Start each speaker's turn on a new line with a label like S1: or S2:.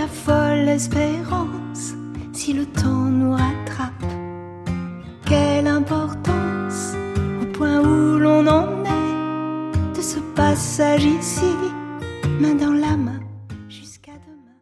S1: folle espérance, si le temps nous rattrape, quelle importance au point où l'on en est de ce passage ici, main dans la main.